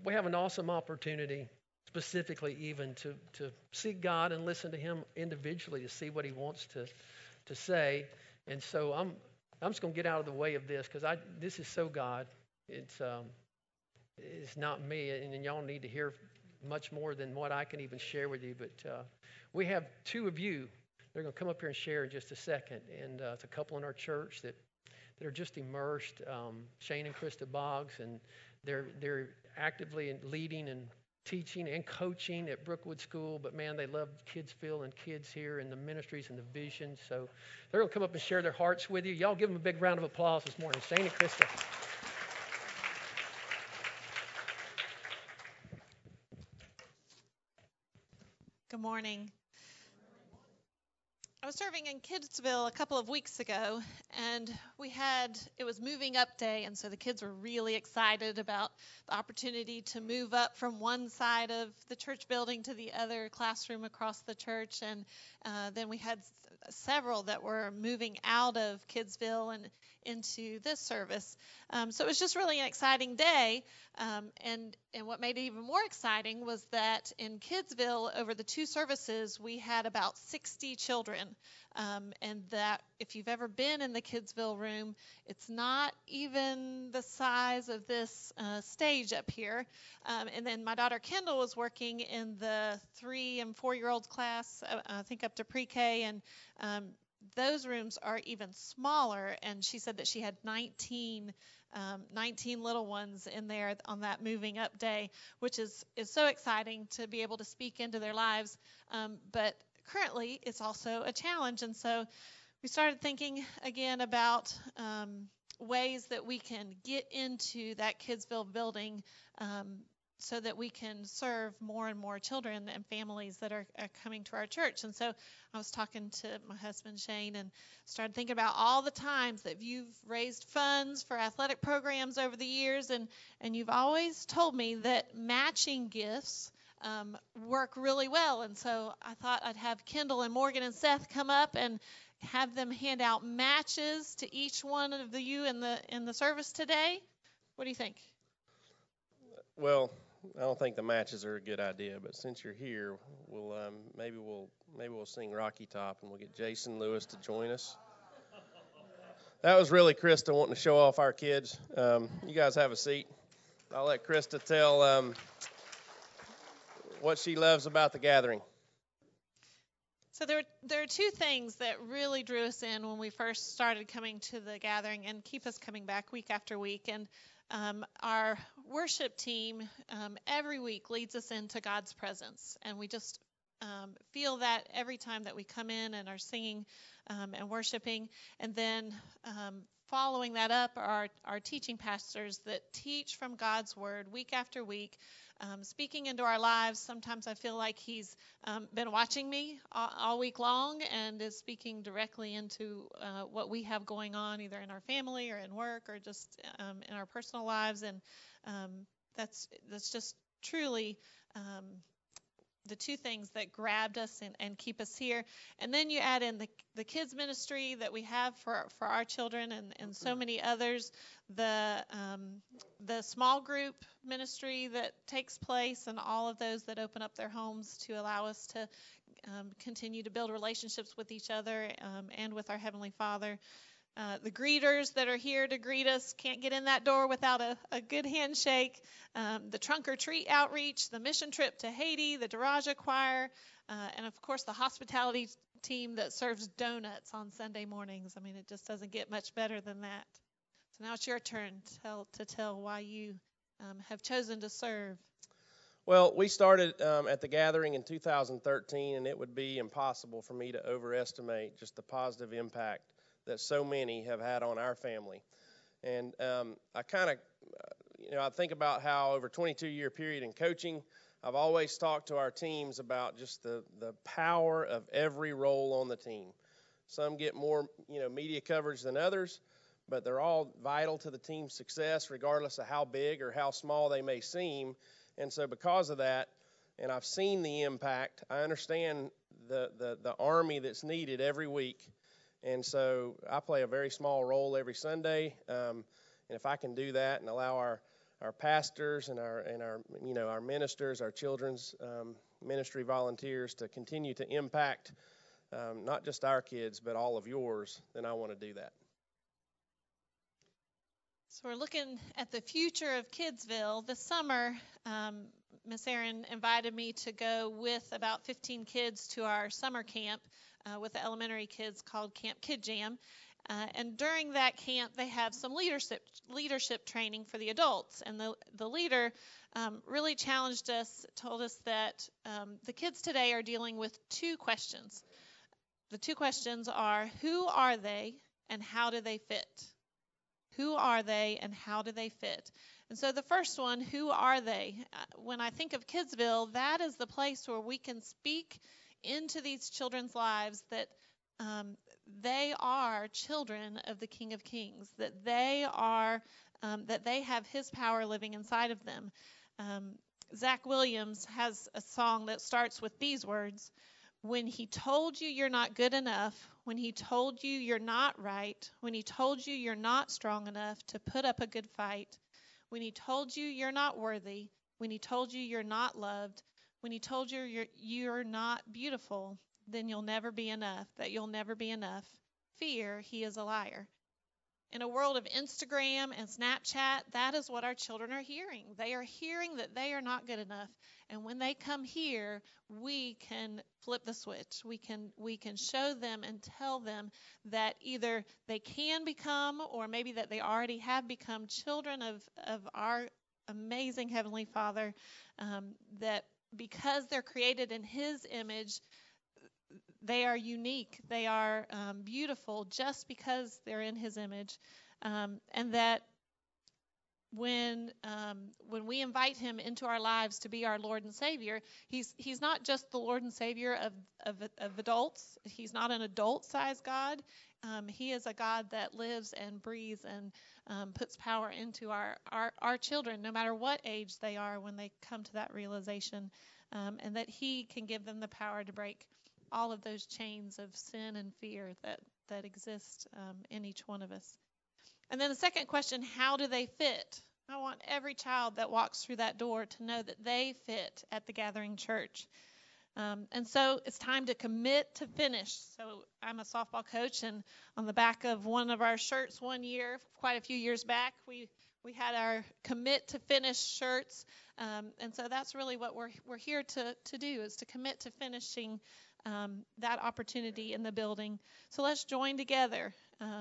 we have an awesome opportunity, specifically even to seek God and listen to Him individually to see what He wants to say. And so I'm just going to get out of the way of this because this is so God. It's not me, and y'all need to hear much more than what I can even share with you. But we have two of you. They're going to come up here and share in just a second. And it's a couple in our church that are just immersed, Shane and Krista Boggs, and they're actively leading and teaching and coaching at Brookwood School. But man, they love Kidsville and kids here and the ministries and the vision. So they're going to come up and share their hearts with you. Y'all give them a big round of applause this morning, Shane and Krista. Good morning. I was serving in Kidsville a couple of weeks ago, and it was moving up day, and so the kids were really excited about the opportunity to move up from one side of the church building to the other classroom across the church, and then we had several that were moving out of Kidsville and into this service. So it was just really an exciting day, and what made it even more exciting was that in Kidsville, over the two services, we had about 60 children. And that if you've ever been in the Kidsville room, it's not even the size of this stage up here. And then my daughter Kendall was working in the 3- and 4-year-old class, I think up to pre-K, and those rooms are even smaller. And she said that she had 19 little ones in there on that moving up day, which is so exciting to be able to speak into their lives. But currently, it's also a challenge. And so we started thinking again about ways that we can get into that Kidsville building so that we can serve more and more children and families that are coming to our church. And so I was talking to my husband, Shane, and started thinking about all the times that you've raised funds for athletic programs over the years, and you've always told me that matching gifts work really well. And so I thought I'd have Kendall and Morgan and Seth come up and have them hand out matches to each one of you in the service today. What do you think? Well, I don't think the matches are a good idea, but since you're here, maybe we'll sing Rocky Top and we'll get Jason Lewis to join us. That was really Krista wanting to show off our kids. You guys have a seat. I'll let Krista tell what she loves about the gathering. So there are two things that really drew us in when we first started coming to the gathering and keep us coming back week after week. And our worship team every week leads us into God's presence. And we just feel that every time that we come in and are singing and worshiping. And then following that up are our teaching pastors that teach from God's word week after week, speaking into our lives. Sometimes I feel like he's been watching me all week long and is speaking directly into what we have going on, either in our family or in work or just in our personal lives. And that's just truly the two things that grabbed us and keep us here. And then you add in the kids ministry that we have for our children and so many others, the small group ministry that takes place, and all of those that open up their homes to allow us to continue to build relationships with each other and with our Heavenly Father. The greeters that are here to greet us can't get in that door without a good handshake. The trunk or treat outreach, the mission trip to Haiti, the Daraja choir, and of course the hospitality team that serves donuts on Sunday mornings. I mean, it just doesn't get much better than that. So now it's your turn to tell why you have chosen to serve. Well, we started at the gathering in 2013, and it would be impossible for me to overestimate just the positive impact that so many have had on our family. And I kind of, I think about how over a 22-year period in coaching, I've always talked to our teams about just the power of every role on the team. Some get more, media coverage than others, but they're all vital to the team's success, regardless of how big or how small they may seem. And so because of that, and I've seen the impact, I understand the army that's needed every week. And so I play a very small role every Sunday, and if I can do that and allow our pastors and our ministers, our children's ministry volunteers to continue to impact not just our kids but all of yours, then I want to do that. So we're looking at the future of Kidsville. This summer, Miss Erin invited me to go with about 15 kids to our summer camp with the elementary kids called Camp Kid Jam. And during that camp, they have some leadership training for the adults. And the leader really challenged us, told us that the kids today are dealing with two questions. The two questions are, who are they and how do they fit? Who are they and how do they fit? And so the first one, who are they? When I think of Kidsville, that is the place where we can speak into these children's lives that they are children of the King of Kings, that they have His power living inside of them. Zach Williams has a song that starts with these words: when He told you you're not good enough, when He told you you're not right, when He told you you're not strong enough to put up a good fight, when He told you you're not worthy, when He told you you're not loved, when He told you you're not beautiful, then you'll never be enough, that you'll never be enough. Fear, He is a liar. In a world of Instagram and Snapchat, that is what our children are hearing. They are hearing that they are not good enough. And when they come here, we can flip the switch. We can show them and tell them that either they can become, or maybe that they already have become, children of our amazing Heavenly Father, that because they're created in His image, they are unique. They are beautiful just because they're in His image, and that when we invite Him into our lives to be our Lord and Savior, He's not just the Lord and Savior of adults. He's not an adult-sized God. He is a God that lives and breathes and puts power into our children, no matter what age they are when they come to that realization, and that He can give them the power to break all of those chains of sin and fear that exist in each one of us. And then the second question, how do they fit? I want every child that walks through that door to know that they fit at the Gathering Church. And so it's time to commit to finish. So I'm a softball coach, and on the back of one of our shirts one year, quite a few years back, we had our commit to finish shirts. And so that's really what we're here to do, is to commit to finishing that opportunity in the building. So let's join together.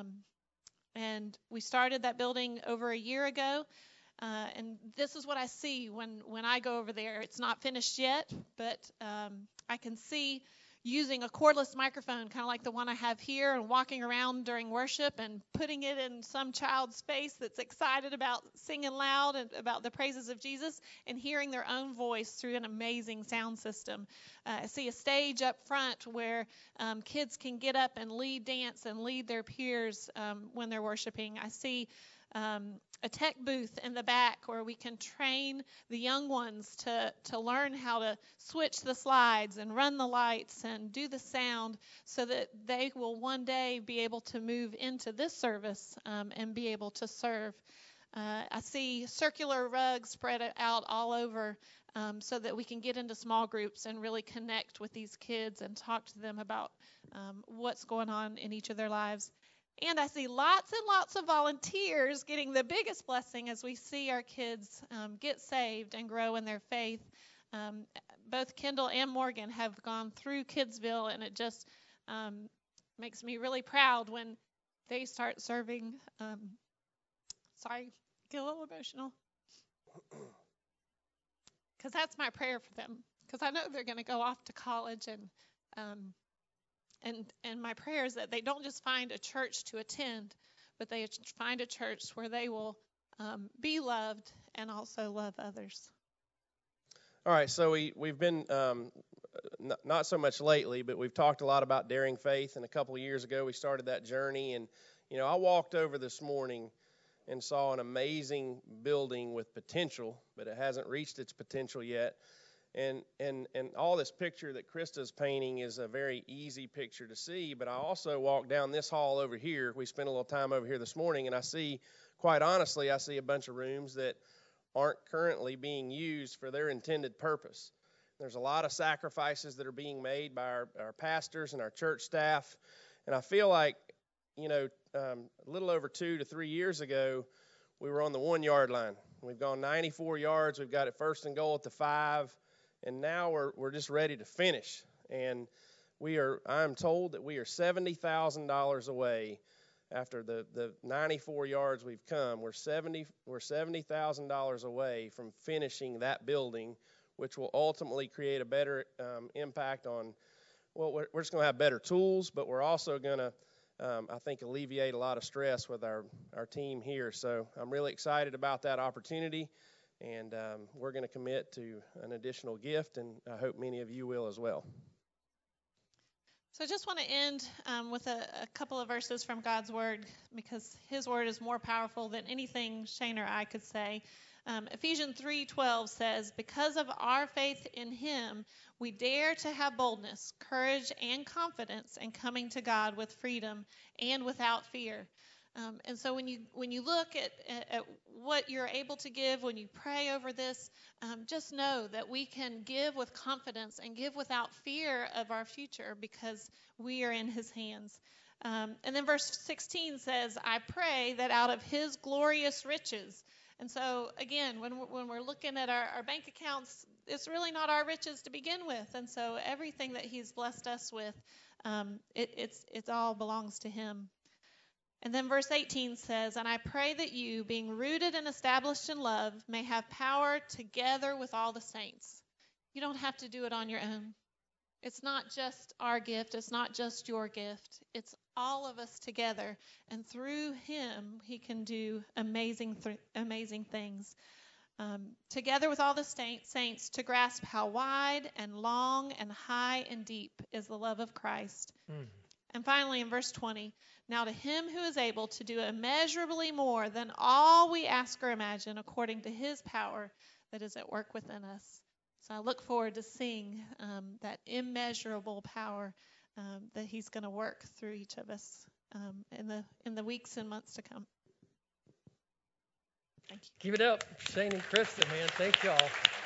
And we started that building over a year ago. And this is what I see when I go over there. It's not finished yet, but I can see using a cordless microphone, kind of like the one I have here, and walking around during worship and putting it in some child's face that's excited about singing loud and about the praises of Jesus, and hearing their own voice through an amazing sound system. I see a stage up front where kids can get up and lead dance and lead their peers when they're worshiping. I see a tech booth in the back where we can train the young ones to learn how to switch the slides and run the lights and do the sound, so that they will one day be able to move into this service and be able to serve. I see circular rugs spread out all over so that we can get into small groups and really connect with these kids and talk to them about what's going on in each of their lives. And I see lots and lots of volunteers getting the biggest blessing as we see our kids get saved and grow in their faith. Both Kendall and Morgan have gone through Kidsville, and it just makes me really proud when they start serving. Sorry, get a little emotional. Because that's my prayer for them. Because I know they're going to go off to college, and my prayer is that they don't just find a church to attend, but they find a church where they will be loved and also love others. All right, so we've been, not so much lately, but we've talked a lot about Daring Faith, and a couple of years ago we started that journey. And, I walked over this morning and saw an amazing building with potential, but it hasn't reached its potential yet. And all this picture that Krista's painting is a very easy picture to see, but I also walked down this hall over here. We spent a little time over here this morning, and quite honestly, I see a bunch of rooms that aren't currently being used for their intended purpose. There's a lot of sacrifices that are being made by our pastors and our church staff. And I feel like, a little over 2 to 3 years ago, we were on the 1 yard line. We've gone 94 yards. We've got it first and goal at the 5. And now we're just ready to finish. And I'm told that we are $70,000 away after the 94 yards we've come. We're $70,000 away from finishing that building, which will ultimately create a better impact on, we're just going to have better tools, but we're also going to, I think, alleviate a lot of stress with our team here. So I'm really excited about that opportunity, and we're going to commit to an additional gift, and I hope many of you will as well. So I just want to end with a couple of verses from God's Word, because His Word is more powerful than anything Shane or I could say. Ephesians 3:12 says, "Because of our faith in Him, we dare to have boldness, courage, and confidence in coming to God with freedom and without fear." And so when you look at what you're able to give, when you pray over this, just know that we can give with confidence and give without fear of our future, because we are in His hands. And then verse 16 says, "I pray that out of His glorious riches." And so, again, when we're looking at our bank accounts, it's really not our riches to begin with. And so everything that He's blessed us with, it all belongs to Him. And then verse 18 says, "And I pray that you, being rooted and established in love, may have power together with all the saints." You don't have to do it on your own. It's not just our gift. It's not just your gift. It's all of us together. And through Him, He can do amazing things. Together with all the saints, to grasp how wide and long and high and deep is the love of Christ. And finally, in verse 20, "Now to Him who is able to do immeasurably more than all we ask or imagine, according to His power that is at work within us." So I look forward to seeing that immeasurable power that He's going to work through each of us in the weeks and months to come. Thank you. Give it up, Shane and Krista, man. Thank y'all.